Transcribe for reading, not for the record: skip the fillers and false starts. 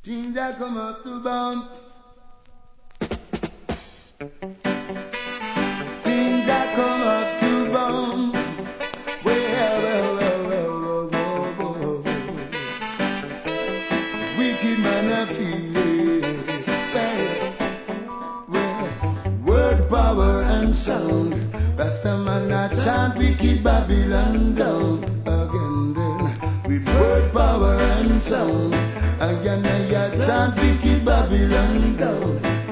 Things that come up to bump. Things that come up to bump. Well. Wicked man I feel it. Well, word, power and sound. Rasta man I chant wicked Babylon down. Again then, with word, power and sound. Again I chant wicked Babylon down.